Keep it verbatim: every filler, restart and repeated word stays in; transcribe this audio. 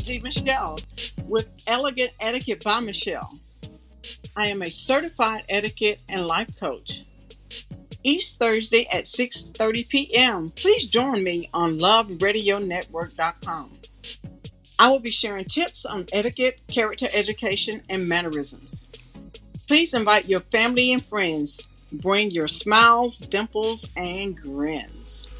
Lindsay Michelle with Elegant Etiquette by Michelle. I am a certified etiquette and life coach. Each Thursday at six thirty p.m., please join me on love radio network dot com. I will be sharing tips on etiquette, character education, and mannerisms. Please invite your family and friends. Bring your smiles, dimples, and grins.